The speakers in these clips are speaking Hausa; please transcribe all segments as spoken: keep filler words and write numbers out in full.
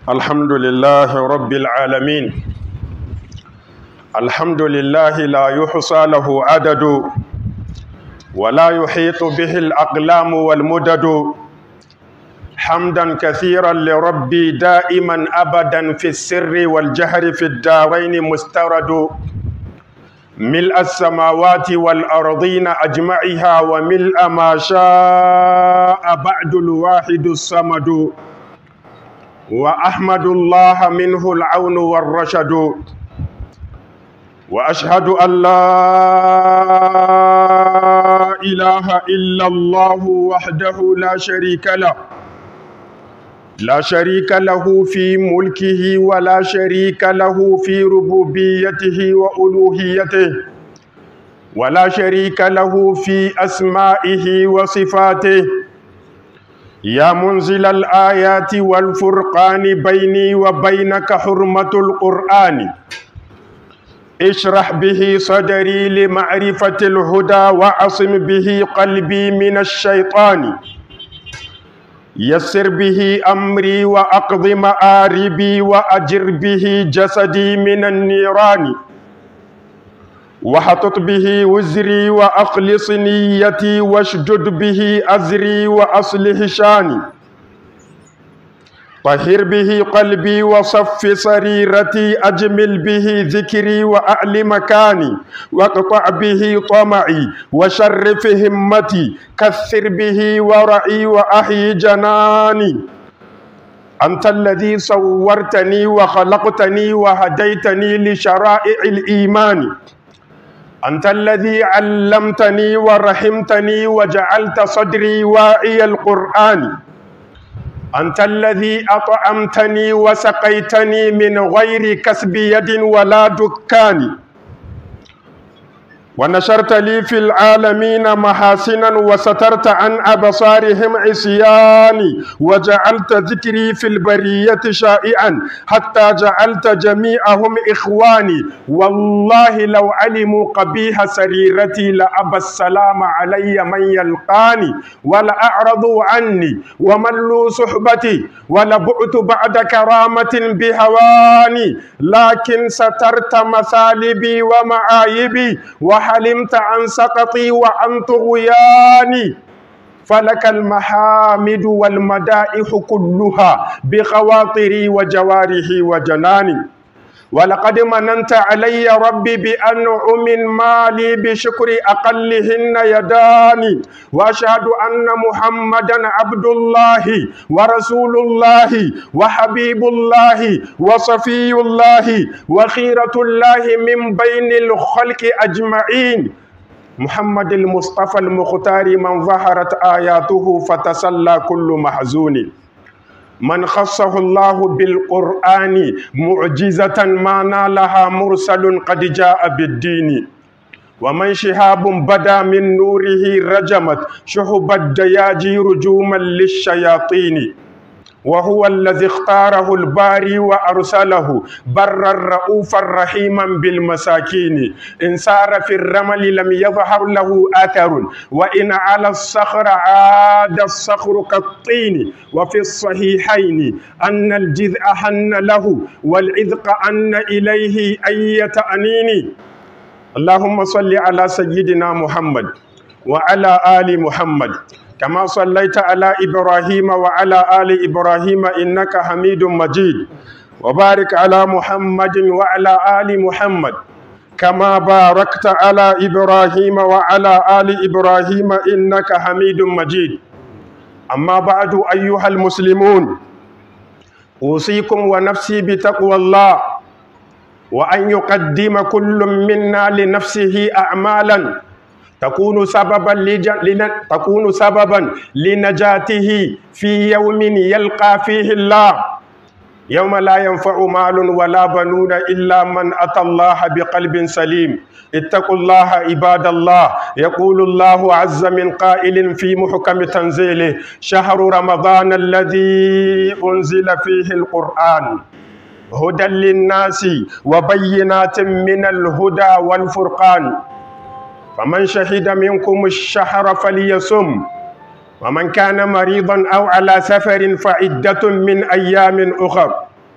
الحمد لله رب العالمين. الحمد لله لا يحصى له عدد ولا يحيط به الأقلام والمدد. حمدا كثيرا لربي دائما أبدا في السر والجهر في الدارين مسترد. ملء السماوات والأرضين أجمعها وملء ما شاء بعد الواحد الصمد. وأحمد الله منه العون والرشد. وأشهد أن لا إله إلا الله وحده لا شريك له لا شريك له في ملكه ولا شريك له في ربوبيته وألوهيته ولا شريك له في أسمائه وصفاته. يا منزل الآيات والفرقان بيني وبينك حرمة القرآن. اشرح به صدري لمعرفة الهدى وعصم به قلبي من الشيطان. يسر به أمري وأقض مآربي وأجر به جسدي من النيران. وحطط به وزري وأخلص نيتي واشدد به أزري وأصلح شاني. طهر به قلبي وصف سريرتي أجمل به ذكري وأعل مكاني. واقطع به طمعي وشرف همتي كثر به ورعي وأحيي جناني. أنت الذي صورتني وخلقتني وهديتني لشرائع الإيمان. أنت الذي علمتني ورحمتني وجعلت صدري واعي القرآن. أنت الذي أطعمتني وسقيتني من غير كسب يد ولا دكان. ونشرت لي في العالمين محاسنا وسترت عن أبصارهم عصياني. وجعلت ذكري في البرية شائعا حتى جعلت جميعهم إخواني. والله لو علموا قبيح سريرتي لأبى السلام علي من يلقاني. ولأعرضوا عني وملوا صحبتي ولبعت بعد كرامة بهواني. لكن سترت مثالبي ومعايبي وحلمت عن سقطي وعن طغياني. فلك المحامد والمدائح كلها بخواطري وجوارحي وجناني. ولقد مننت علي ربي بأنعم مالي بشكر أقلهن يداني. وأشهد أن محمدا عبد الله ورسول الله وحبيب الله وصفي الله وخيرة الله من بين الخلق أجمعين. محمد المصطفى المختار من ظهرت آياته فتسلى كل محزون. من خصه الله بالقرآن معجزة ما نالها مرسل قد جاء بالدين. ومن شهاب بدا من نوره رجمت شهب الدياجير رجوما للشياطين. وهو الذي اختاره الباري وأرسله برا رؤوفا رحيما بالمساكين. إن سار في الرمل لم يظهر له أثر وإن على الصخر عاد الصخر كالطين. وفي الصحيحين أن الجذع حن له والعذق أن إليه أي تأنين. اللهم صل على سيدنا محمد وعلى آل محمد كما صليت على إبراهيم وعلى آل إبراهيم إنك حميد مجيد. وبارك على محمد وعلى آل محمد كما باركت على إبراهيم وعلى آل إبراهيم إنك حميد مجيد. أما بعد أيها المسلمون، أوصيكم ونفسي بتقوى الله وأن يقدم كل منا لنفسه أعمالا تكون سببا لجن... تكون سببا لنجاته في يوم يلقى فيه الله. يوم لا ينفع مال ولا بنون إلا من أتى الله بقلب سليم. اتقوا الله عباد الله. يقول الله عز من قائل في محكم تنزيله: شهر رمضان الذي أنزل فيه القرآن هدى للناس وبينات من الهدى والفرقان. فمن شهد منكم الشهر فليصم ومن كان مريضا أو على سفر فعدة من أيام أخر.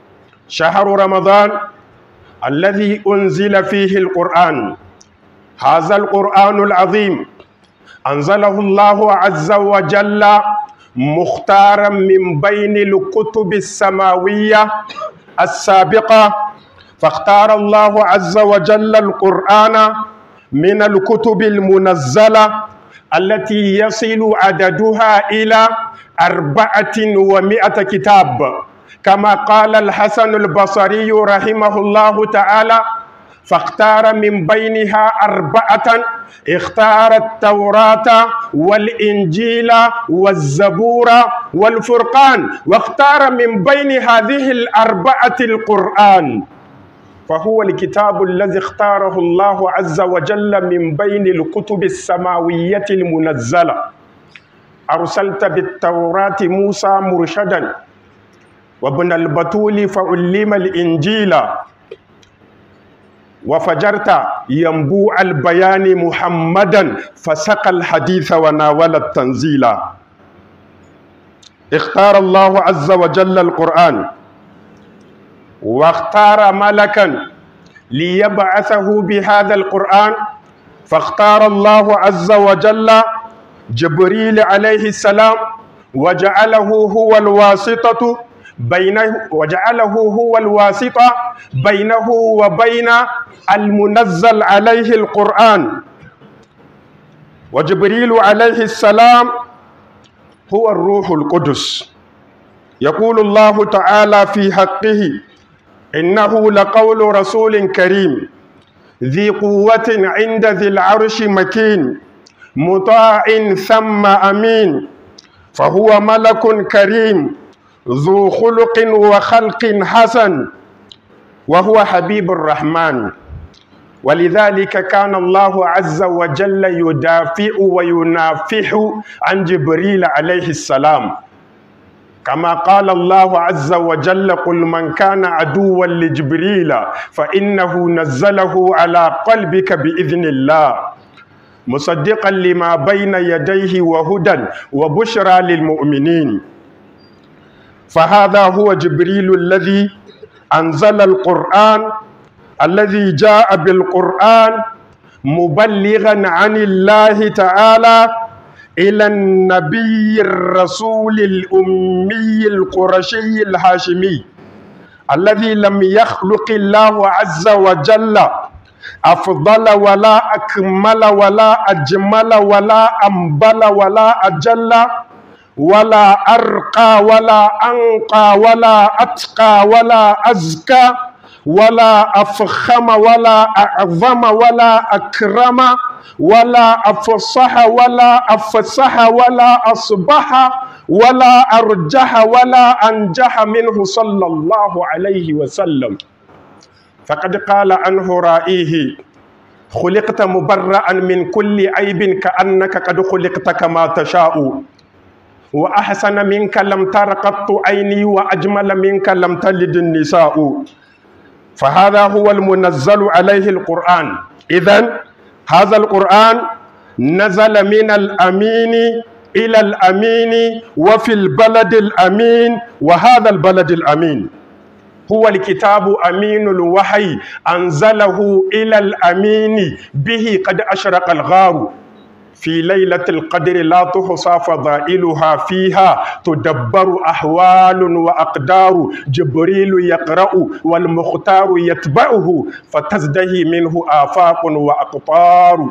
شهر رمضان الذي أنزل فيه القرآن. هذا القرآن العظيم أنزله الله عز وجل مختارا من بين الكتب السماوية السابقة، فاختار الله عز وجل القرآن من الكتب المنزلة التي يصل عددها إلى أربعة ومائة كتاب، كما قال الحسن البصري رحمه الله تعالى: فاختار من بينها أربعة، اختار التوراة والإنجيل والزبور والفرقان، واختار من بين هذه الأربعة القرآن، فهو الكتاب الذي اختاره الله عز وجل من بين الكتب السماوية المنزلة. أرسلت بالتوراة موسى مرشدا، وابن البتول فعلم الإنجيل، وفجرت ينبوع البيان محمدا فسقى الحديث وناول التنزيل. اختار الله عز وجل القرآن، واختار ملكا ليبعثه بهذا القرآن، فاختار الله عز وجل جبريل عليه السلام، وجعله هو الواسطة بينه وجعله هو الواسطة بينه وبين المنزل عليه القرآن. وجبريل عليه السلام هو الروح القدس. يقول الله تعالى في حقه: إنه لقول رسول كريم ذي قوة عند ذي العرش مكين مطاع ثم أمين، فهو ملك كريم ذو خلق وخلق حسن، وهو حبيب الرحمن. ولذلك كان الله عز وجل يدافع وينافح عن جبريل عليه السلام، كما قال الله عز وجل: قل من كان عدوا لجبريل فإنه نزله على قلبك بإذن الله مصدقا لما بين يديه وهدى وبشرى للمؤمنين. فهذا هو جبريل الذي أنزل القرآن، الذي جاء بالقرآن مبلغا عن الله تعالى إلى النبي الرسول الأمي القرشي الهاشمي، الذي لم يخلق الله عز وجل أفضل ولا أكمل ولا أجمل ولا أنبل ولا أجل ولا أرقى ولا أنقى ولا أتقى ولا أزكى ولا أفخم ولا أعظم ولا أكرم ولا أفصح ولا أفسح ولا أصبح ولا أرجح ولا أنجح منه صلى الله عليه وسلم. فقد قال عنه رائيه: خلقت مبرأ من كل عيب كأنك قد خلقت كما تشاء، وأحسن منك لم تر قط عيني، وأجمل منك لم تلد النساء. فهذا هو المنزل عليه القرآن. إذن هذا القرآن نزل من الأمين إلى الأمين وفي البلد الأمين، وهذا البلد الأمين هو الكتاب أمين الوحي أنزله إلى الأمين، به قد أشرق الغار في ليلة القدر لا تحصى فضائلها، فيها تدبر أحوال وأقدار، جبريل يقرأ والمختار يتبعه فتزدهي منه آفاق وأقطار.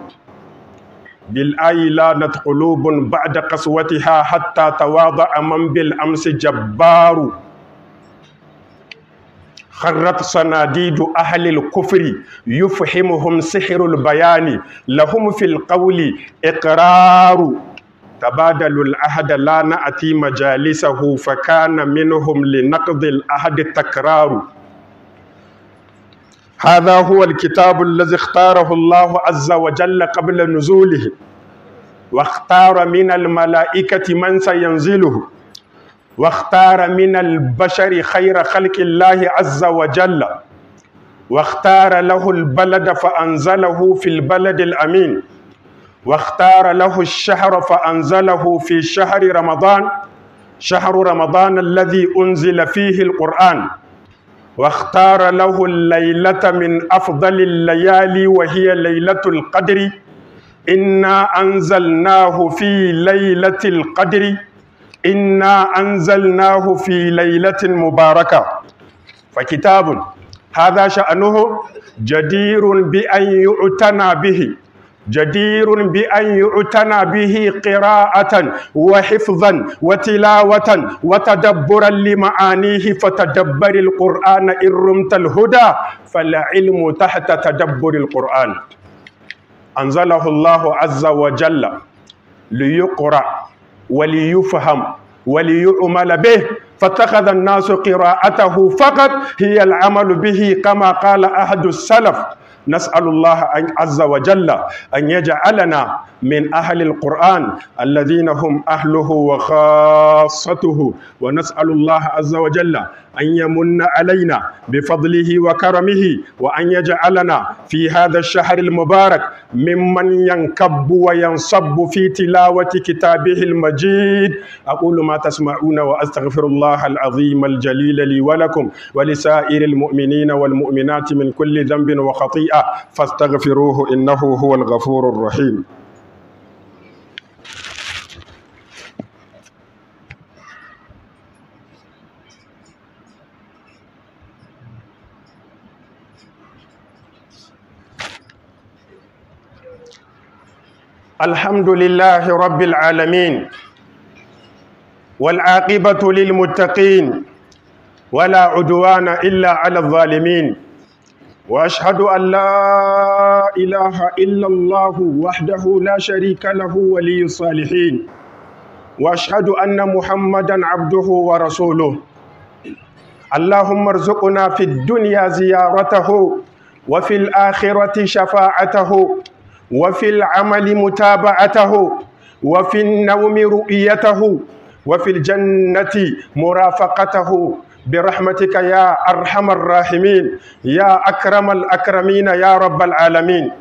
بالآي لانت قلوب بعد قسوتها حتى تواضع من بالأمس جبار. خرت صناديد أهل الكفر يفهمهم سحر البيان، لهم في القول إقرار. تبادلوا العهد لا نأتي مجالسه، فكان منهم لنقض العهد تكرار. هذا هو الكتاب الذي اختاره الله عز وجل قبل نزوله، واختار من الملائكة من سينزله، واختار من البشر خير خلق الله عز وجل، واختار له البلد فأنزله في البلد الأمين، واختار له الشهر فأنزله في شهر رمضان، شهر رمضان الذي أنزل فيه القرآن. واختار له الليلة من أفضل الليالي وهي ليلة القدر. إنا أنزلناه في ليلة القدر إنا أنزلناه في ليلة مباركة. فكتاب هذا شأنه جدير بأن يعتنى به جدير بأن يعتنى به قراءة وحفظا وتلاوة وتدبرا لمعانيه. فتدبر القرآن إن رمت الهدى فالعلم تحت تدبر القرآن. أنزله الله عز وجل ليقرأ وليفهم وليعمل به، فاتخذ الناس قراءته فقط هي العمل به كما قال أحد السلف. نسأل الله عز وجل أن يجعلنا من أهل القرآن الذين هم أهله وخاصته، ونسأل الله عز وجل أن يمن علينا بفضله وكرمه، وأن يجعلنا في هذا الشهر المبارك ممن ينكب وينصب في تلاوة كتابه المجيد. أقول ما تسمعون وأستغفر الله العظيم الجليل لي ولكم ولسائر المؤمنين والمؤمنات من كل ذنب وخطيئة فاستغفروه إنه هو الغفور الرحيم. الحمد لله رب العالمين، والعاقبة للمتقين، ولا عدوان إلا على الظالمين، وأشهد أن لا إله إلا الله وحده لا شريك له ولي الصالحين، وأشهد أن محمدا عبده ورسوله. اللهم ارزقنا في الدنيا زيارته، وفي الآخرة شفاعته، وفي العمل متابعته، وفي النوم رؤيته، وفي الجنة مرافقته برحمتك يا أرحم الراحمين يا أكرم الأكرمين يا رب العالمين.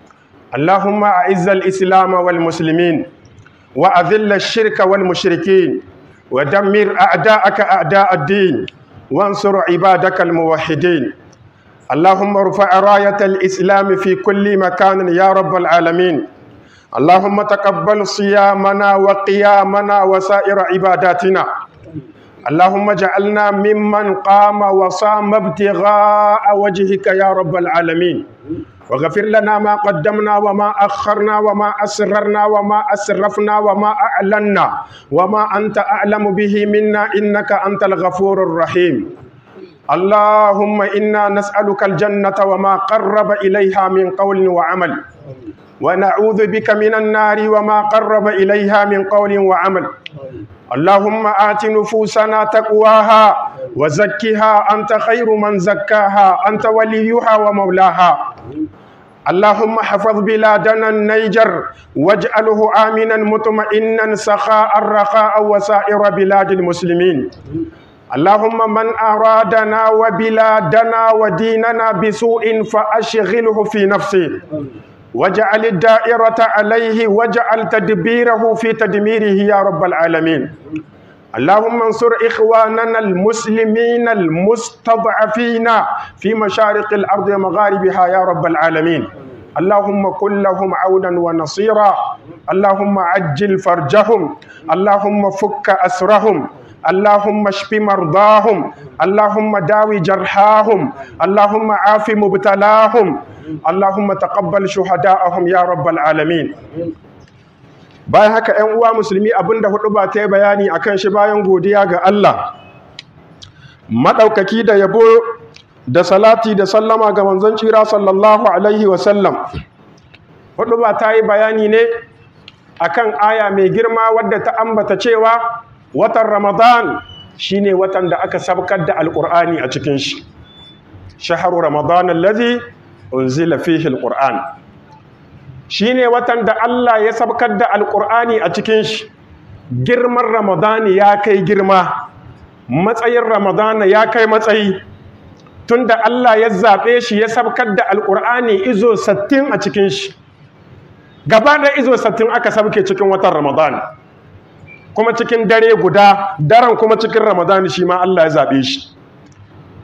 اللهم أعز الإسلام والمسلمين، وأذل الشرك والمشركين، ودمر أعداءك أعداء الدين، وانصر عبادك الموحدين. اللهم ارفع راية الإسلام في كل مكان يا رب العالمين. اللهم تقبل صيامنا وقيامنا وسائر عباداتنا. اللهم اجعلنا ممن قام وصام ابتغاء وجهك يا رب العالمين، وغفر لنا ما قدمنا وما أخرنا وما أسررنا وما أسرفنا وما أعلنا وما أنت أعلم به منا إنك أنت الغفور الرحيم. اللهم إنا نسألك الجنة وما قرب إليها من قول وعمل، ونعوذ بك من النار وما قرب إليها من قول وعمل. اللهم آت نفوسنا تقواها وزكها أنت خير من زكاها أنت وليها ومولاها. اللهم حفظ بلادنا النيجر واجعله آمنا مطمئنا سخاء رخاء وسائر بلاد المسلمين. اللهم من أرادنا وبلادنا وديننا بسوء فأشغله في نفسه، واجعل الدائرة عليه، واجعل تدبيره في تدميره يا رب العالمين. اللهم انصر إخواننا المسلمين المستضعفين في مشارق الأرض ومغاربها يا رب العالمين. اللهم كن لهم عونا ونصيرا. اللهم عجل فرجهم، اللهم فك أسرهم، اللهم اشف مرضاهم، اللهم داوي جرحاهم، اللهم عاف مبتلاهم، اللهم تقبل شهداءهم يا رب العالمين. bayan haka ƴan uwa musulmi, abinda hudu ba ta yi bayani akan shi bayan godiya ga Allah madaukaki da yabo da salati da sallama ga manzon tsira sallallahu alaihi wasallam, hudu ba ta yi bayani ne akan aya mai girma wadda ta ambata cewa watan Ramadan shine watan da aka sabkar da alqur'ani a cikin shi. Shahru Ramadan allazi unzila fihi alqur'an, shine watan da Allah ya sabkar da alqur'ani a cikin shi. Girman Ramadan ya kai girma, matsayin Ramadan ya kai matsayi, tunda Allah ya zabe shi ya sabkar da alqur'ani izo sittin a cikin shi. Gaba da izo sittin aka sabke cikin watan Ramadan, kuma cikin dare guda, daren kuma cikin Ramadan shi ma Allah ya zabe shi.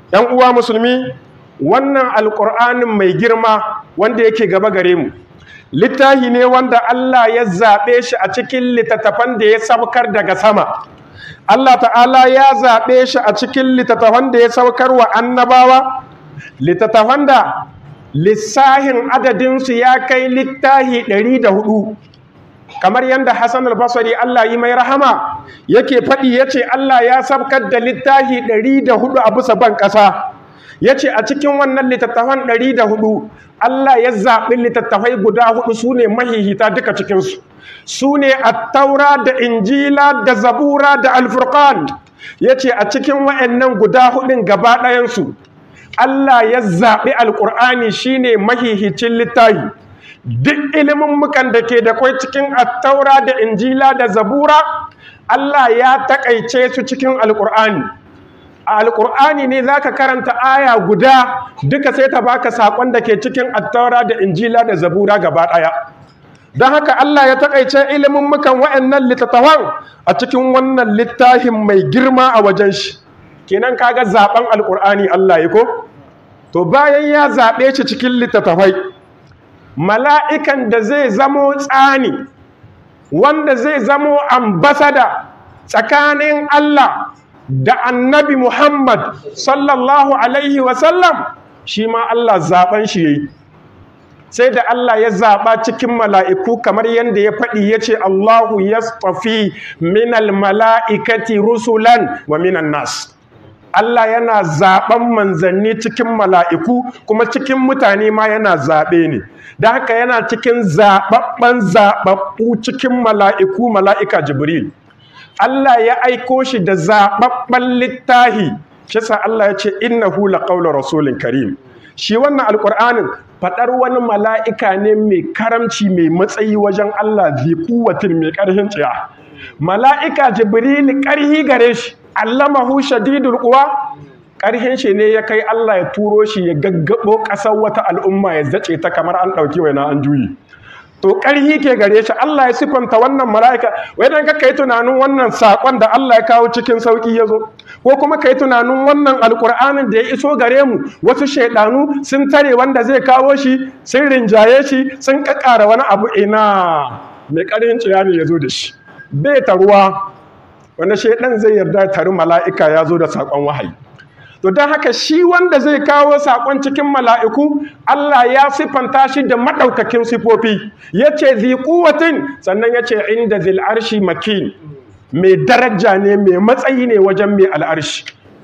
‘yan uwa musulmi, wannan alƙur'anin mai girma wanda yake gaba gare mu littafi ne wanda Allah ya zaɓe shi a cikin littattafan da ya saukar daga sama. Allah ta'ala ya zaɓe shi a cikin littattafan da ya saukar wa annabawa, littattafan da lissahin adadinsu ya kai littafi ɗari da hudu, kamar yadda Hassan al-Basri Allah yi mai rahama yake faɗi, ya ce Allah ya saukar da littafi ɗari da hudu a bisa ban ƙasa. Ya ce a cikin wannan littattafan ɗari da hudu Allah ya zaɓi littattafai guda hudu su ne mahihita duka cikinsu, su ne attaura da injila da zabura da alfurqan. Ya ce a cikin wa'annan guda hudun gaba ɗayansu Allah ya zaɓi alƙur'ani shi ne mahihicin littafi. Duk ilimin mukan da ke da kwai cikin attaura da injila da zabura Allah ya taƙaice su cikin alƙur'ani. A alƙur'ani ne za ka karanta aya guda duka sai ta baka saƙon da ke cikin attaura da injila da zabura gaba ɗaya. Don haka Allah ya taƙaice ilimin mukan wa'annan littattafan a cikin wannan littafin mai girma a wajen shi. Kenan kaga zaɓen alƙur'ani Allah ya ko? To bayan ya zaɓe shi cikin littattafai, mala'ikan da zai zamo tsani, wanda zai zamo ambasada tsakanin Allah da annabi Muhammad sallallahu alaihi wasallam, shi ma Allah zaɓen shi ya yi. Sai da Allah ya zaɓa cikin mala'iku kamar yadda ya faɗi, ya ce Allahu yastafi minal mala'ikati rusulan wa minan nas. Allah yana zaɓen manzanni cikin mala'iku, kuma cikin mutane ma yana zaɓe ne. Da haka yana cikin zaɓaɓɓen zaɓaɓɓu cikin mala'iku, mala'ika Jibril. Allah ya aiko shi da zaɓaɓɓen littahi, shi sa Allah ya ce innahu laqawlu rasulin karim. Shi wannan alƙur'anin faɗar wani mala'ika ne mai karamci, mai matsayi wajen Allah, zai kuwatin mai ƙarhin tsiya. Mala'ika Jibril ƙarhi gare shi, allamahu shadidul quwa, ƙarhin shi ne ya kai Allah ya turo shi ya gaggabo ƙasar wata al'umma ya zace ta kamar an ɗauki waina an juyi. To ƙarhi ke gare shi. Allah ya sifanta wannan mala'ika, wai dan ka yi tunanin wannan saƙon da Allah ya kawo cikin sauƙi ya zo, ko kuma ka yi tunanin wannan alƙur'anin da ya iso gare mu wasu shaiɗanu sun tare wanda zai kawo shi, sun rinjaye shi, sun ƙaƙƙara wani abu. Ina mai ƙarhin ciya ne ya zo da shi, bai taruwa. Wanda shaiɗan zai yarda tari mala'ika ya zo da saƙon wahayi? To don haka shi wanda zai kawo saƙon cikin mala'iku, Allah ya siffanta shi da maɗaukakin sifofi. Ya ce zi kuwatin, sannan ya ce inda zil arshi makin, mai daraja ne, mai matsayi ne wajen mai al'arshi.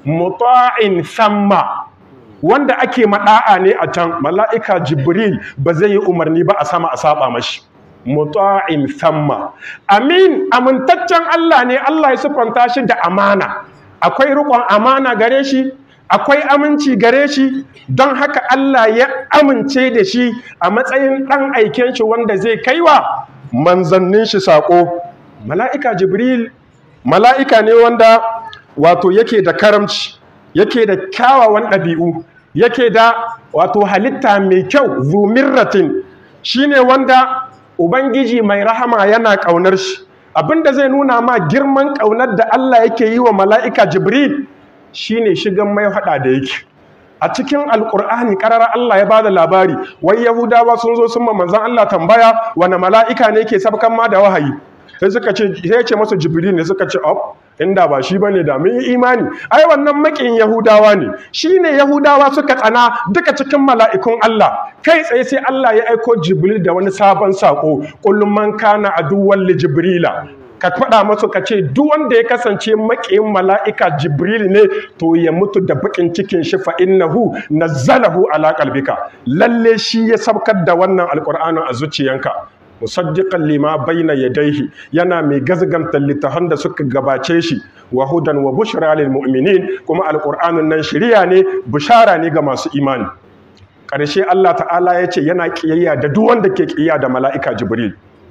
Muta'in samma, wanda ake maɗa'a ne a can. Mala'ika Jibril ba zai yi umarni ba a sama a saba mashi. Muta'in samma, amin, amintaccen Allah ne. Allah ya siffanta shi da amana. Akwai riƙon amana gare shi, akwai aminci gare shi. Don haka Allah ya amince da shi a matsayin ɗan aiken shi wanda zai kaiwa manzannin shi saƙo. Mala'ika Jibril mala'ika ne wanda wato yake da karamci, yake da kyawawan ɗabi'u, yake da wato halitta mai kyau, zumirratin. Shi ne wanda Ubangiji mai rahama yana ƙaunar shi. Abinda zai nuna ma girman ƙaunar da Allah yake yi wa mala'ika Jibril shine shigan mai haɗa da yake. A cikin Alƙur'ani ƙarara Allah ya bada labari, wai Yahudawa sun zo sun ma manzon Allah tambaya wani mala'ika ne ke sabkan ma da wahayi. Sai suka ce, sai ce masu Jibril ne, suka ce, "Op, inda ba shi bane da mun yi imani." Ai wannan makin Yahudawa ne. Shine Yahudawa suka tsana duka cikin mala'ikun Allah. Kai tsaye sai Allah ya aiko Jibril da wani sabon sako. Qul man kana aduwwan li Jibrila. Ka faɗa masu ka ce duk wanda ya kasance maƙiyin mala'ika Jibril ne, to ya mutu da bakin cikin shi, fa innahu nazzalahu ala qalbika. Lalle shi ya sabkar da wannan alqur'anin a zuciyanka. Musaddiqan lima bayna yadayhi, yana mai gazgantar littafan da suka gabace shi, wa hudan wa bushra lil mu'minin, kuma alqur'anun nan shiriya ne, bushara ne ga masu imani. Ƙarshe Allah ta'ala ya ce yana kiyayya da duk wanda ke kiyayya da mala'ika Jibril.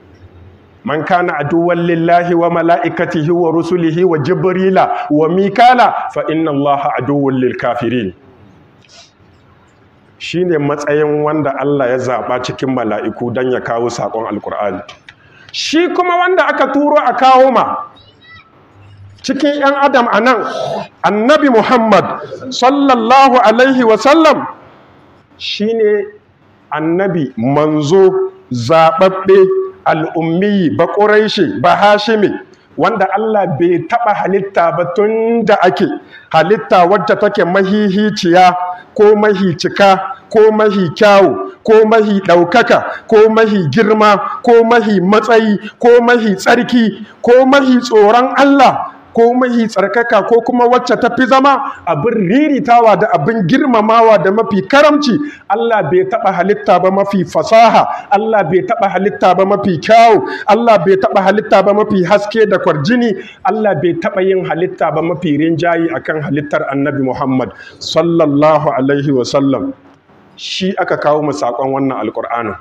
Man kana aduwwan lillahi wa mala'ikatihi wa rusulihi wa jibrila wa mikala, fa inna Allaha aduwwun lil kafirin. Shine matsayin wanda Allah ya zaba cikin mala'iku dan ya kawo sakon alqur'ani. Shi kuma wanda aka turo a kawo ma, cikin 'yan adam a nan annabi Muhammad sallallahu alaihi wasallam shi ne annabi manzo zaɓaɓɓe al'ummi ba ƙuraishi ba hashimi wanda Allah bai taɓa halitta ba tun da ake halitta wadda take mahihiciya ko mahi cika ko mahi kyawu ko mahi ɗaukaka ko mahi girma ko mahi matsayi ko mahi tsarki ko mahi tsoron Allah ko mahi tsarkaka ko kuma wacce ta fi zama abin riritawa da abin girmamawa da mafi karamci. Allah bai taɓa halitta ba mafi fasaha, Allah bai taɓa halitta ba mafi kyawu, Allah bai taɓa halitta ba mafi haske da kwarjini, Allah bai taɓa yin halitta ba mafi rinjayi akan halittar annabi Muhammad sallallahu alaihi wasallam. Shi aka kawo mu saƙon wannan alƙur'anin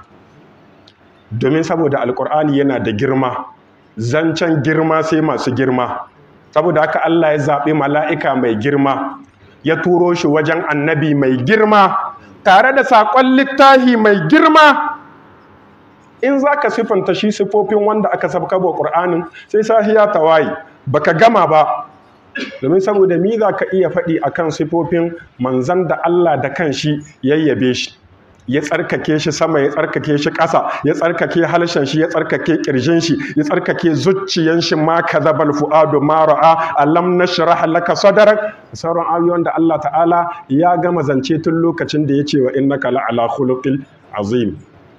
domin saboda alƙur'ani yana da girma, zancen girma sai masu girma. Saboda haka Allah ya zaɓi mala'ika mai girma, ya turo shi wajen annabi mai girma, tare da saƙon littahi mai girma. In za ka siffanta shi siffofin wanda aka sabka wa ƙur'anin sai sahiya tawaye, baka gama ba. Domin saboda mi za ka iya faɗi a kan siffofin manzan da Allah da kan shi yayyabe shi. Ya tsarkake shi sama, ya tsarkake shi ƙasa, ya tsarkake halshen shi, ya tsarkake ƙirjin shi, ya tsarkake zuciyan shi. Ma kadhabal fuadu ma ra'a alam nashrah laka sadrak. Sauran ayoyin da Allah ta'ala ya gama zance tun lokacin da ya ce wa innaka la'ala khuluqil azim.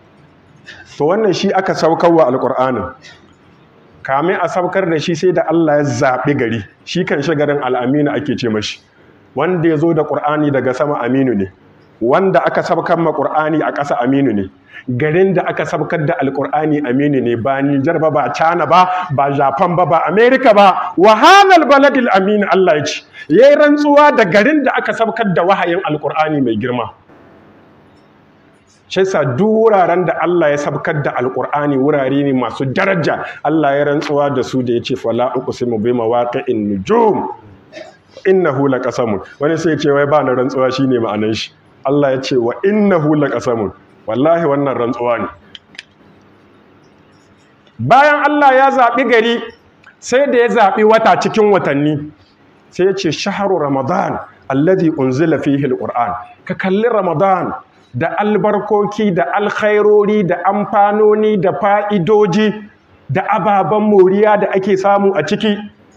To wannan shi aka saukarwa alqur'anin. Kamin a saukar da shi sai da Allah ya zaɓi gari. Shi kan shi garin al'aminu ake ce mashi. Wanda ya zo da ƙur'ani daga sama aminu ne. Wanda aka sabkar ma Qur'ani a ƙasa aminu ne. Garin da aka sabkar da Alƙur'ani aminu ne, ba Nijar ba, ba China ba, ba Japan ba, ba America ba. Wa hadhal baladil amin, Allah ya ce yayi rantsuwa da garin da aka sabkar da wahayin Alƙur'ani mai girma. Shi yasa duk wuraren da Allah ya sabkar da Alƙur'ani wurare ne masu daraja. Allah ya rantsuwa da su da yace fala uqsimu bi mawaqi'in nujum innahu laqasamun. Wani sai ya ce wai ba na rantsuwa shine ma'anar shi. Allah ya ce wa innahu laqasamun, wallahi wannan rantsuwa ne. Bayan Allah ya zaɓi gari sai da ya zaɓi wata cikin watanni, sai ya ce shahru ramadan alladhi unzila fihi alquran. Ka kalli ramadan da albarkoki da alkhairori da amfanoni da fa'idoji da ababen moriya da ake samu a ciki.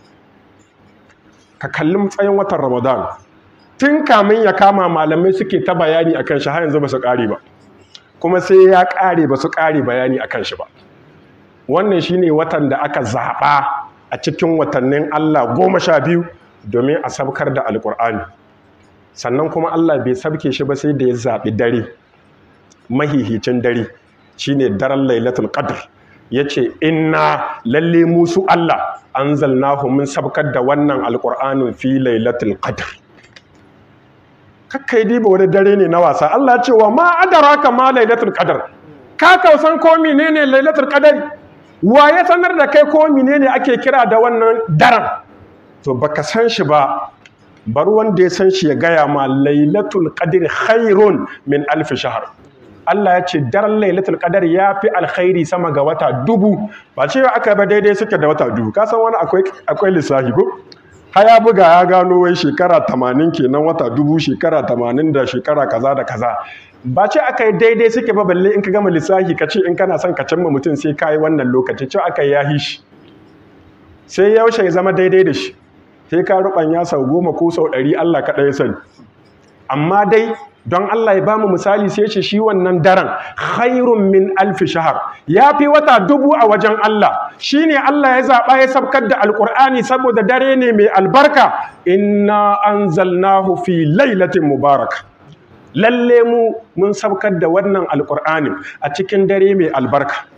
Ka kalli matsayin watan ramadan. Tun kamin ya kama malamai suke ta bayani akan shi har yanzu ba su ƙare ba, kuma sai ya ƙare ba su ƙare bayani akan shi ba. Wannan shine watan da aka zaɓa a cikin watannin Allah goma sha biyu domin a sabkar da alƙur'ani. Sannan kuma Allah bai sabke shi ba sai da ya zaɓi dare, mahihicin dare shine daren Lailatul Qadr. Yace inna lalle musu Allah anzalnahu mun sabkar da wannan alƙur'anin fi Lailatul Qadr. Kakkai diba wani dare ne na wasa. Allah ce wa ma adaraka ma lailatul qadar. Ka kausan ko menene lailatul qadar? Wa ya sanar da kai ko menene ake kira da wannan daren? To baka san shi ba, bar wanda ya san shi ya gaya ma lailatul qadr khairun min alf shahr. Allah ya ce daren lailatul qadar ya fi alkhairi sama ga wata dubu. Ba cewa aka ba daidai suke da wata dubu. Ka san wani akwai akwai lissafi ko? Haya buga ya gano wai shekara tamanin kenan wata dubu, shekara tamanin da shekara kaza da kaza. Ba ce aka yi daidai suke ba, balle in ka gama lissafi ka ce in kana son ka cimma mutum sai ka yi wannan lokaci. Ce aka yi yahi shi sai yaushe ya zama daidai da shi, sai ka ruɓanya sau goma ko sau ɗari, Allah kaɗai ya sani. Amma dai don Allah ya bamu misali sai ce shi wannan daren khairun min alfi shahar, ya fi wata dubu a wajen Allah. Shine Allah ya zaɓa ya sabkar da alƙur'ani saboda dare ne mai albarka. Inna anzalnahu fi lailatin mubarak. Lalle mu mun sabkar da wannan alƙur'ani a cikin dare mai albarka.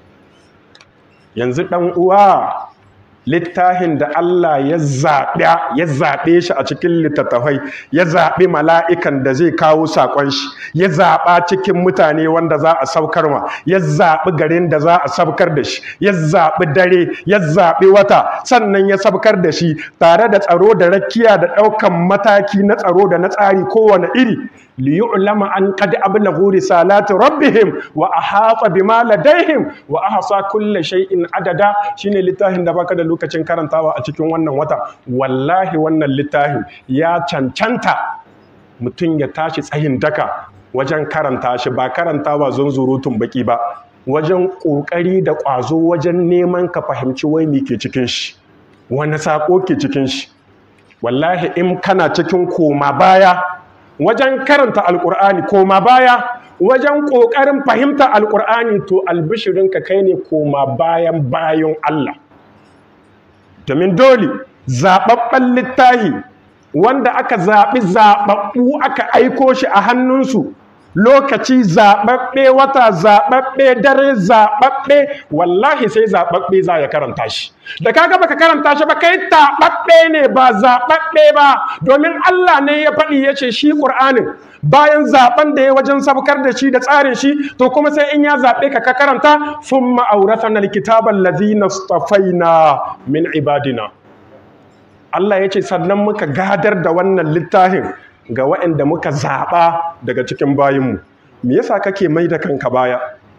Yanzu ɗan uwa, littafin da Allah ya zaɓe ya zaɓe shi a cikin littattafai, ya zaɓi mala'ikan da zai kawo saƙon shi, ya zaɓa cikin mutane wanda za a saukar ma, ya zaɓi garin da za a saukar da shi, ya zaɓi dare, ya zaɓi wata, sannan ya saukar da shi tare da tsaro da rakiya da ɗaukan mataki na tsaro da na tsari kowane iri. liyu'lama an qad ablaghu risalati rabbihim wa ahata bima ladaihim wa ahsa kulli shay'in adada. Shine littafin da baka da lokacin karantawa a cikin wannan wata. Wallahi wannan littafin ya cancanta mutum ya tashi tsayin daka wajen karanta shi, ba karantawa zunzurutun baki ba, wajen kokari da kwazo wajen neman ka fahimci wai me ke cikin shi, wani sako ke cikin shi. Wallahi in kana cikin koma baya wajen karanta alkur'ani, koma baya wajen ƙoƙarin fahimta alkur'ani, to albishirinka kai ne koma bayan bayan Allah. Domin dole zaɓaɓɓen littahi wanda aka zaɓi zaɓaɓɓu aka aiko shi a hannunsu, lokaci zaɓaɓɓe, wata zaɓaɓɓe, dare zaɓaɓɓe, wallahi sai zaɓaɓɓe za ya karanta shi. Da kaga baka karanta shi ba kai taɓaɓɓe ne ba zaɓaɓɓe ba, domin Allah ne ya faɗi ya ce shi ƙur'anin bayan zaɓen da ya wajen sabkar da shi da tsarin shi, to kuma sai in ya zaɓe ka ka karanta, thumma awrathana alkitaba alladhina istafaina min ibadina. Allah ya ce sannan muka gadar da wannan littafin ga waɗanda muka zaɓa daga cikin bayinmu. Me yasa kake mai da kanka baya?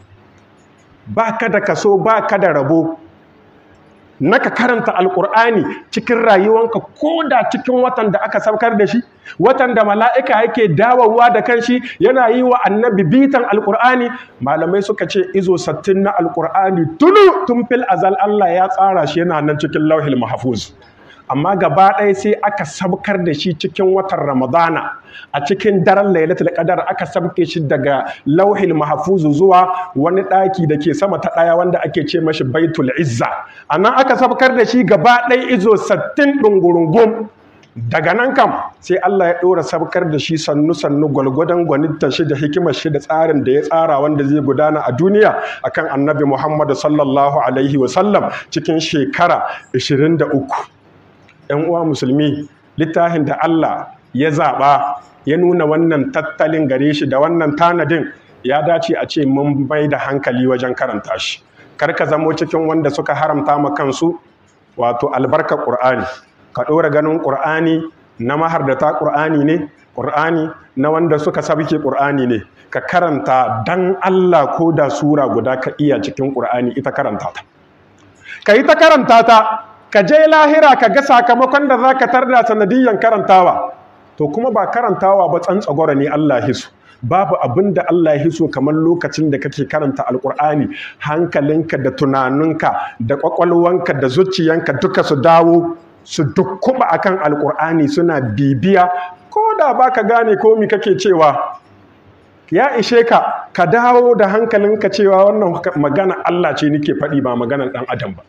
Ba ka da kaso, ba ka da rabo naka karanta alƙur'ani cikin rayuwanka, ko da cikin watan da aka saukar da shi, watan da mala'ika yake dawowa da kanshi yana yi wa annabi bitan alƙur'ani. Malamai suka ce izo sattin na alƙur'ani tunu tun fil azal Allah ya tsara shi yana nan cikin lauhil mahfuz. Amma gaba ɗaya sai aka sabkar da shi cikin watan Ramadana, a cikin daren Lailatul Qadar aka sabke shi daga lauhil mahfuz zuwa wani ɗaki da ke sama ta ɗaya wanda ake ce mashi Baitul Izza. Anan aka sabkar da shi gaba ɗaya izo sattin ɗungurungum. Daga nan kam sai Allah ya ɗora sabkar da shi sannu sannu gwalgwadon gwaninta shi da hikimar shi da tsarin da ya tsara wanda zai gudana a duniya akan Annabi Muhammad sallallahu alaihi wasallam cikin shekara ishirin da uku. ‘Yan uwa musulmi, littafin da Allah ya zaɓa ya nuna wannan tattalin gare shi da wannan tanadin, ya dace a ce mun bai da hankali wajen karanta shi. Kar ka zamo cikin wanda suka haramta ma kansu wato albarkar ƙur'ani, ka ɗora ganin ƙur'ani na mahardata ƙur'ani ne, ƙur'ani na wanda suka sabke ƙur'ani ne. Ka karanta dan Allah ko da sura guda ka iya cikin ƙur'ani, ita karanta ta. Ka yi ta karanta ta, ka je lahira ka ga sakamakon da za ka tarda sanadiyyan karantawa. To kuma ba karantawa ba, tsantsagwara ne Allah hisu. Babu abin da Allah hiso kamar lokacin da kake karanta alkur'ani, hankalinka da tunaninka da kwakwalwanka da zuciyanka duka su dawo su dukkuba akan alkur'ani, suna bibiya. Ko da ba ka gane komi kake cewa, ya ishe ka ka dawo da hankalinka cewa wannan magana Allah ce nake faɗi, ba maganar ɗan adam ba.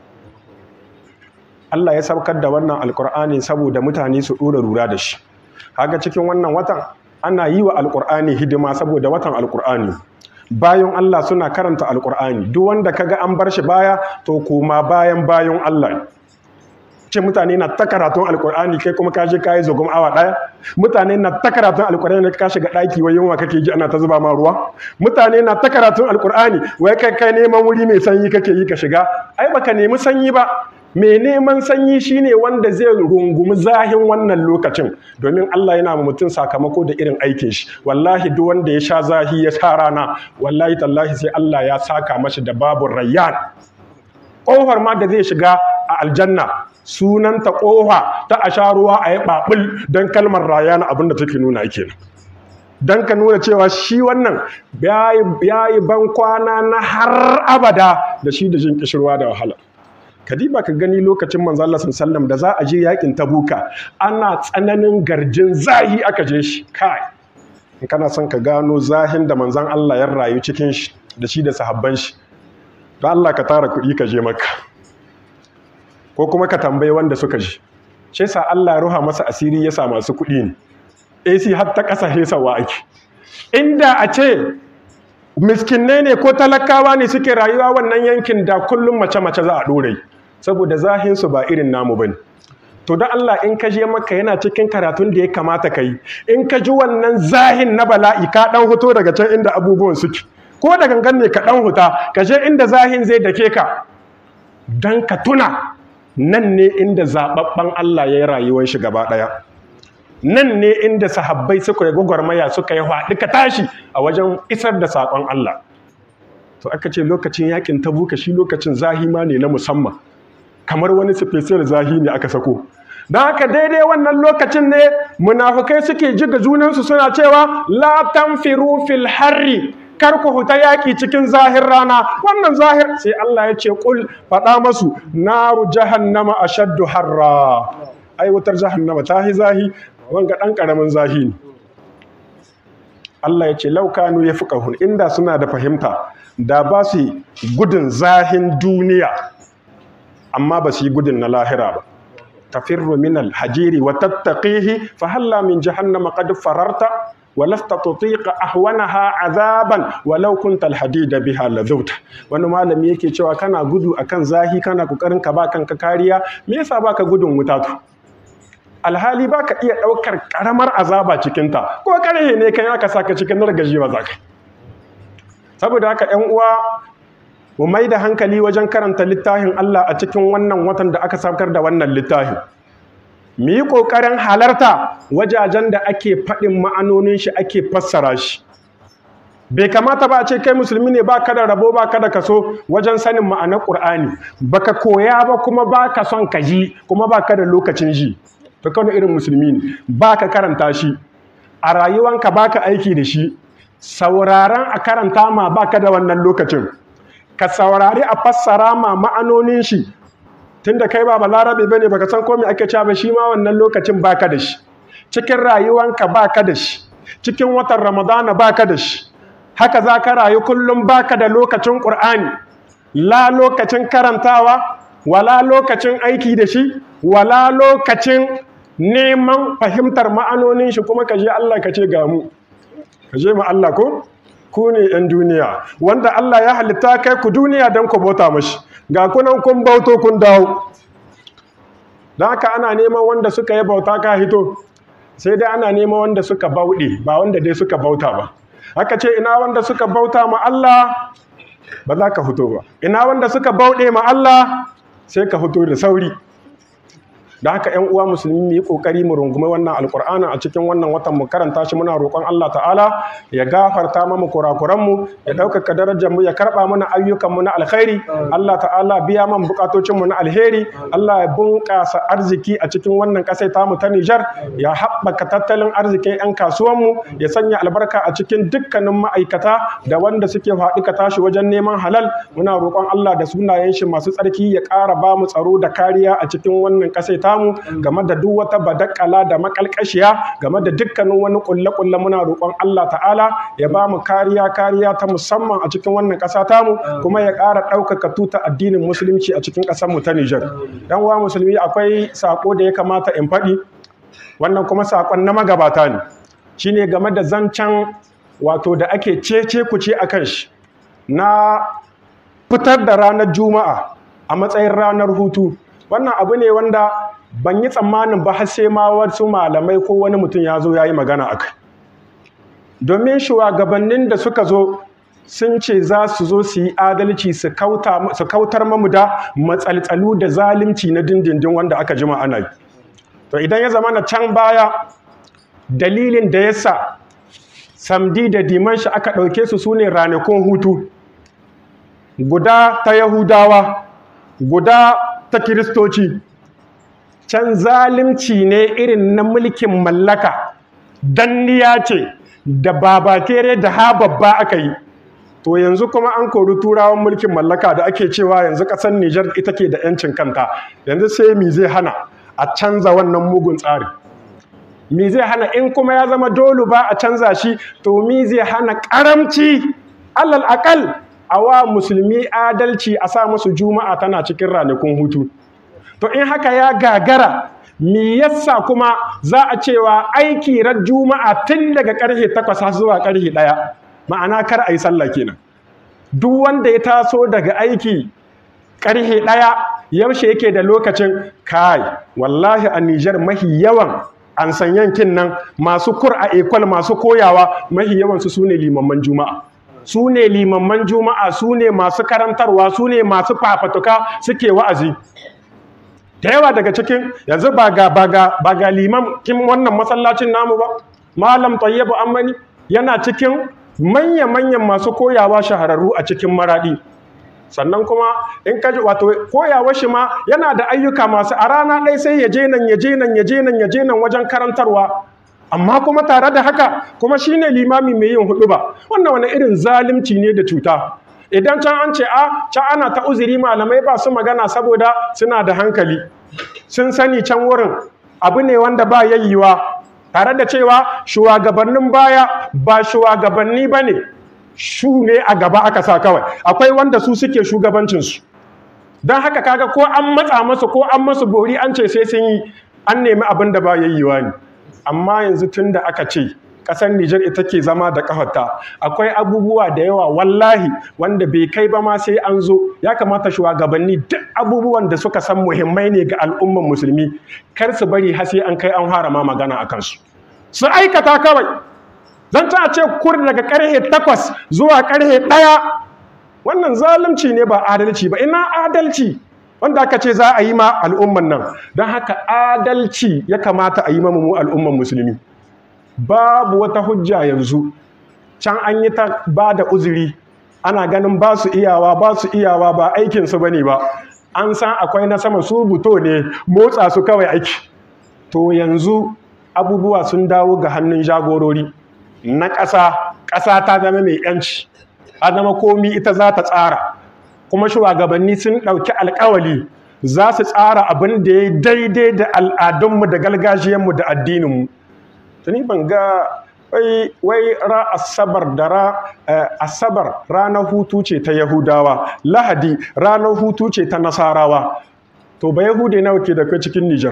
Allah ya saukar da wannan alkur'ani saboda mutane su ɗora rura da shi. Haka cikin wannan watan ana yi wa alkur'ani hidima saboda watan alkur'ani. Bayan Allah suna karanta alkur'ani. Duk wanda kaga an bar shi baya, to koma bayan bayan Allah. Ce mutane na ta karatun alkur'ani, kai kuma ka je ka yi zogon awa ɗaya. Mutane na ta karatun alkur'ani, ka shiga ɗaki wai yunwa kake ji ana ta zuba ma ruwa. Mutane na ta karatun alkur'ani, wai kai kai neman wuri mai sanyi kake yi ka shiga. Ai baka nemi sanyi ba. Mai neman sanyi shine wanda zai rungumi zahin wannan lokacin, domin Allah yana mutum sakamako da irin aikin shi. Wallahi duk wanda ya sha zahi ya sha rana, wallahi tallahi sai Allah ya saka mashi da babu rayyan. Ƙofar ma da zai shiga a aljanna sunanta ƙofa ta a sha ruwa a yi ɓaɓul, don kalmar rayyan abin da take nuna kenan. Don ka nuna cewa shi wannan ya yi ban kwana na har abada da shi da jin kishirwa da wahala. Kadiba ka gani lokacin manzo Allah sallallahu alaihi wasallam da za a je yakin Tabuka, ana tsananin garjin zahi aka je shi. Kai, in kana son ka gano zahin da manzon Allah ya rayu cikin shi da shi da sahabban shi, don Allah ka tara kuɗi ka je Makka, ko kuma ka tambayi wanda suka je. Shi yasa Allah ya ruha masa asiri, ya sa masu kuɗi ne. A C har ta ƙasa hesawa ake. Inda a ce miskinai ne ko talakawa ne suke rayuwa wannan yankin, da kullum mace-mace za a ɗore, saboda zahinsu ba irin namu bane. To da Allah, in ka je Makka yana cikin karatun da ya kamata ka yi. In ka ji wannan zahin na bala'i, ka ɗan huto daga can inda abubuwan suke, ko da gangan ne ka ɗan huta ka je inda zahin zai dake ka, don ka tuna nan ne inda zaɓaɓɓen Allah ya yi rayuwar shi gaba ɗaya. nan ne inda sahabbai suka yi gwagwarmaya suka yi haɗu ka tashi a wajen isar da saƙon Allah. To aka ce lokacin yakin Tabuka shi lokacin zahima ne na musamman, kamar wani special zahi ne aka sako. Don haka daidai wannan lokacin ne munafukai suke jiga junansu suna cewa la tanfiru fil harri, kar ku huta yaƙi cikin zahir rana. Wannan zahir sai Allah ya ce kul faɗa masu naru jahannama ashaddu harra, ai wutar jahannama ta hi zahi, wanga ɗan ƙaramin zahi ne. Allah ya ce laukanu ya fi ƙahun, inda suna da fahimta da ba su gudun zahin duniya amma ba su yi gudun na lahira ba. tafirru min alhajiri wa tattaqihi fa halla min jahannama qad fararta wa lasta tutiqa ahwanaha azaban walau kunta alhadida biha ladhuta. Wani malami yake cewa kana gudu akan zahi kana kokarin ka ba kanka kariya, me yasa baka gudun wuta to? Alhali baka iya daukar karamar azaba cikin ta, ko karhe ne kai aka saka cikin nargaji ba zaka. Saboda haka ƴan uwa mu mai da hankali wajen karanta littafin Allah a cikin wannan watan da aka saukar da wannan littafin. Mu yi ƙoƙarin halarta wajajen da ake faɗin ma'anonin shi ake fassara shi. Bai kamata ba a ce kai musulmi ne ba ka da rabo ba ka da kaso wajen sanin ma'anar Ƙur'ani. Baka koya ba kuma ba ka son ka ji kuma ba ka da lokacin ji. To kawai irin musulmi ne, ba ka karanta shi. A rayuwanka ba ka aiki da shi. Sauraron a karanta ma ba ka da wannan lokacin. Ka saurari a fassara ma ma'anonin shi, tunda kai ba balarabe bane baka san komai ake cewa ba, shi ma wannan lokacin baka da shi. Cikin rayuwanka baka da shi, cikin watan Ramadana baka da shi. Haka za ka rayu kullum baka da lokacin Qur'ani, la lokacin karantawa, wala lokacin aiki da shi, wala lokacin neman fahimtar ma'anonin shi. Kuma ka je Allah ka ce ga mu, ka je ma Allah ko ku ne ‘yan duniya, wanda Allah ya halitta kai ku duniya don ku bauta mashi, ga kunan kun bauto kun dawo. Don haka ana neman wanda suka yi bauta ka hito, sai dai ana neman wanda suka bauɗe, ba wanda dai suka bauta ba. Haka ce ina wanda suka bauta ma Allah, ba za ka fito ba. Ina wanda suka bauɗe ma Allah, sai ka fito da sauri. Da haka ‘yan uwa musulmi mu yi ƙoƙari mu rungumi wannan alƙur'anin a cikin wannan watan, mu karanta shi, muna roƙon Allah ta'ala ya gafarta mana kurakuranmu, ya ɗaukaka darajarmu, ya karɓa mana ayyukanmu na alkhairi. Allah ta'ala biya man buƙatocinmu na alheri. Allah ya bunƙasa arziki a cikin wannan ƙasai tamu ta Nijar, ya haɓaka tattalin arzikin ‘yan kasuwanmu, ya sanya albarka a cikin dukkanin ma'aikata da wanda suke faɗi ka tashi wajen neman halal. Muna roƙon Allah da sunayen shi masu tsarki ya ƙara ba mu tsaro da kariya a cikin wannan ƙasai tamu game da duk wata badakala da makalkashiya, game da dukkanin wani kulle-kulle. Muna roƙon Allah ta'ala ya ba mu kariya kariya ta musamman a cikin wannan ƙasa tamu, kuma ya ƙara ɗaukaka tuta addinin musulunci a cikin ƙasar mu ta Nijar. Dan uwa musulmi, akwai sako da ya kamata in faɗi, wannan kuma sakon na magabata ne, shine game da zancen wato da ake cece kuce akan shi na fitar da ranar Juma'a a matsayin ranar hutu. Wannan abu ne wanda ban yi tsammanin ba har sai ma wasu malamai ko wani mutum ya zo ya yi magana a kai. Domin shugabannin da suka zo sun ce za su zo su yi adalci, su kautar mamu da matsaltsalu da zalunci na dindindin wanda aka jima ana yi. To idan ya zama na can baya dalilin da yasa samdi da diman shi aka ɗauke su sune ranakun hutu, guda ta Yahudawa, guda ta Kiristoci, can zalimci ne irin na mulkin mallaka, danniya ce da babakere da hababba aka yi. To yanzu kuma an kori turawan mulkin mallaka da ake cewa yanzu ƙasar Nijar ita ke da ‘yancin kanta. Yanzu sai mi zai hana a canza wannan mugun tsari? Mi zai hana in kuma ya zama dole ba a canza shi, to mi zai hana ƙaramci alal aƙal a wa musulmi adalci, a sa musu Juma'a tana cikin ranakun hutu? To in haka ya gagara, me yasa kuma za a cewa aiki ran Juma'a tun daga ƙarfe takwas har zuwa ƙarfe ɗaya? Ma'ana kar a yi sallah kenan. Duk wanda ya taso daga aiki ƙarfe ɗaya, yaushe yake da lokacin? Kai, wallahi a Nijar mahi yawan an san yankin nan masu kur'a ekwal, masu koyawa, mahi yawansu su ne limamman Juma'a. Su ne limamman Juma'a, su ne masu karantarwa, su ne masu fafatuka suke wa'azi. da yawa daga cikin yanzu ba ga ba ga ba ga liman kin wannan masallacin namu ba, malam Tayyibu Ammani yana cikin manya-manyan masu koyawa shahararru a cikin Maradi. Sannan kuma in kaji wato koyawa shi ma yana da ayyuka masu, a rana ɗaya sai ya je nan ya je nan ya je nan ya je nan wajen karantarwa, amma kuma tare da haka kuma shine limami mai yin huɗuba. Wannan wani irin zalunci ne da cuta. Idan can an ce a can ana ta uzuri malamai ba su magana saboda suna da hankali, sun sani can wurin abu ne wanda ba yayyiwa, tare da cewa shugabannin baya ba shugabanni ba ne, shu ne a gaba aka sa kawai, akwai wanda su suke shugabancinsu. Don haka kaga ko an matsa masu ko an masu bori an ce sai sun yi, an nemi abin da ba yayyiwa ne. Amma yanzu tun da aka ce ƙasar Nijar ita ke zama da ƙafarta, akwai abubuwa da yawa wallahi wanda bai kai ba ma sai an zo. Ya kamata shugabanni duk abubuwan da suka san muhimmai ne ga al'ummar musulmi kar su bari har sai an kai an fara ma magana a kansu, su aikata kawai. Zan ta ce kur daga ƙarfe takwas zuwa ƙarfe ɗaya, wannan zalunci ne ba adalci ba. Ina adalci wanda aka ce za a yi ma al'umman nan? Don haka adalci ya kamata a yi ma mu al'umman musulmi. Babu wata hujja yanzu, can an yi ta ba da uzuri, ana ganin ba su iyawa ba su iyawa ba aikinsu ba ne ba, an san akwai na sama su buto ne motsa su kawai aiki. To yanzu abubuwa sun dawo ga hannun jagorori na ƙasa, ƙasa ta zama mai ‘yanci, ta zama komi ita za ta tsara, kuma shugabanni sun ɗauki alƙawali za su tsara abin da ya daidai da al'adunmu da gargajiyarmu da addininmu. Tuni ban ga wai wai ra asabar da ra asabar ranar hutu ce ta Yahudawa, Lahadi ranar hutu ce ta Nasarawa. To ba Yahude nawa ke da kai cikin Nijar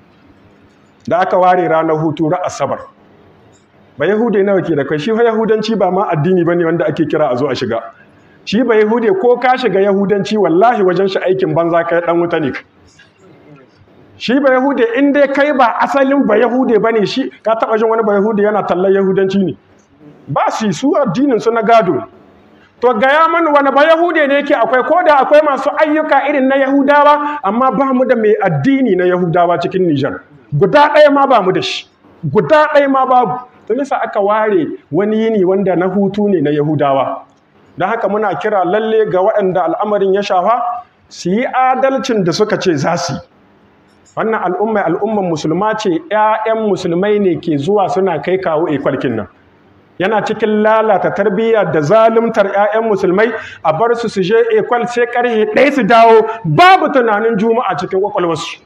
da aka ware ranar hutu ra asabar? Ba Yahude nawa ke da kai? Shi fa Yahudanci ba ma addini bane wanda ake kira a zo a shiga. Shi ba Yahude ko ka shiga Yahudanci wallahi wajen shi aikin banza kai dan wuta ne. Shi ba Yahude in dai kai ba asalin ba Yahude bane, shi ka taba jin wani ba Yahude yana tallan Yahudanci ne? Ba su su addinin su na gado. To gaya mana wani ba Yahude ne yake akwai, ko da akwai masu ayyuka irin na Yahudawa, amma ba mu da mai addini na Yahudawa cikin Nijar. Guda ɗaya ma ba mu da shi. Guda ɗaya ma babu. To nisa aka ware wani yini wanda na hutu ne na Yahudawa. Don haka muna kira lalle ga waɗanda al'amarin ya shafa su yi adalcin da suka ce za su yi. Wannan al'umma al'umman musulma ce, ‘ya'yan musulmai ne ke zuwa suna kai kawo ikwalkin nan. Yana cikin lalata tarbiyya da zaluntar ‘ya'yan musulmai, a bar su su je ikwal sai ƙarfe ɗaya su dawo babu tunanin juma'a cikin ƙwaƙwalwarsu.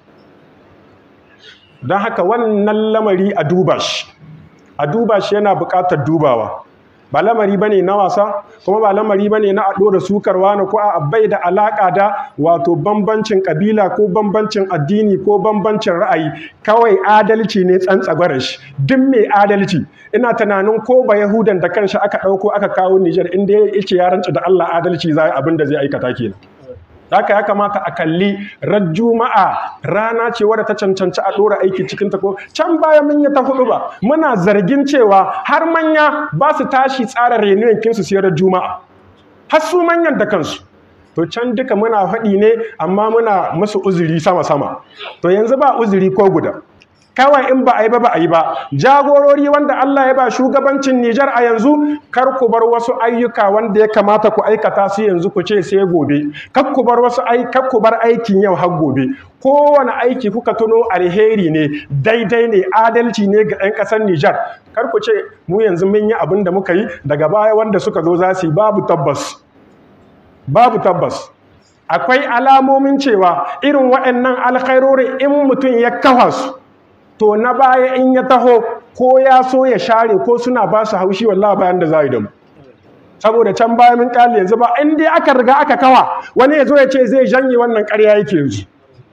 Don haka wannan lamari a duba shi, a duba shi yana buƙatar dubawa. Ba lamari bane na wasa, kuma ba lamari bane na a ɗora sukarwa na ko a bai da alaƙa da wato bambancin ƙabila ko bambancin addini ko bambancin ra'ayi. Kawai adalci ne tsantsagwarar shi. Duk mai adalci, ina tunanin ko ba Yahudan da kanshi aka ɗauko aka kawo Nijar, inda ya ce ya rantsa da Allah adalci za abin da zai aikata kenan. Haka ya kamata a kalli ran Juma'a rana ce wadda ta cancanci a ɗora aiki cikin ta. Ko can baya mun yi ta hudu ba, muna zargin cewa har manya ba su tashi tsara reunion kinsu sai ran Juma'a, har su manyan da kansu. To can duka muna faɗi ne, amma muna musu uzuri sama-sama. To yanzu ba uzuri ko guda, kawai in ba a yi ba ba a yi ba. Jagorori wanda Allah ya ba shugabancin Nijar a yanzu, kar ku bar wasu ayyuka wanda ya kamata ku aikata su yanzu ku ce sai gobe. Kar ku bar wasu ai kar ku bar aikin yau har gobe. Kowane aiki kuka tuno alheri ne, daidai ne, adalci ne ga 'yan ƙasar Nijar. Kar ku ce mu yanzu mun yi abin da muka yi, daga baya wanda suka zo za su yi. Babu tabbas, babu tabbas. Akwai alamomin cewa irin waɗannan alkhairori in mutum ya kafa su, to na baya in ya taho ko ya so ya share ko suna ba su haushi, wallahi bayan da za yi da mu. Saboda can baya mun ƙali yanzu ba, in dai aka riga aka kawa wani ya zo ya ce zai janye, wannan ƙarya yake yanzu.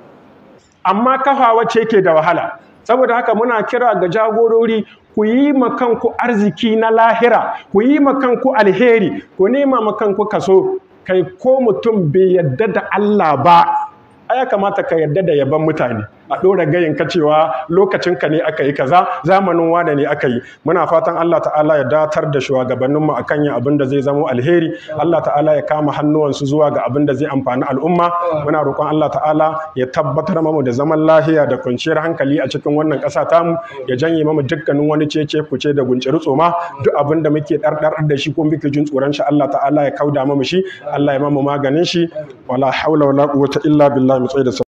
Amma kafa wacce yake da wahala. Saboda haka muna kira ga jagorori, ku yi ma kanku arziki na lahira, ku yi ma kanku alheri, ku nema ma kanku kaso. Kai ko mutum bai yadda da Allah ba, ya kamata ka yadda da yaban mutane. a ɗora gayin ka cewa lokacin ka ne aka yi kaza, zamanin wane ne aka yi. Muna fatan Allah ta'ala ya datar da shugabanninmu akan yin abin da zai zama alheri. Allah ta'ala ya kama hannuwansu zuwa ga abin da zai amfani al'umma. Muna roƙon Allah ta'ala ya tabbatar mamu da zaman lafiya da kwanciyar hankali a cikin wannan ƙasa tamu, ya janye mamu dukkanin wani cece kuce da gunciri tsoma. Duk abin da muke ɗarɗar da shi ko muke jin tsoron shi, Allah ta'ala ya kauda mamu shi, Allah ya mamu maganin shi. Wala haula wala quwwata illa billahi mu tsaye da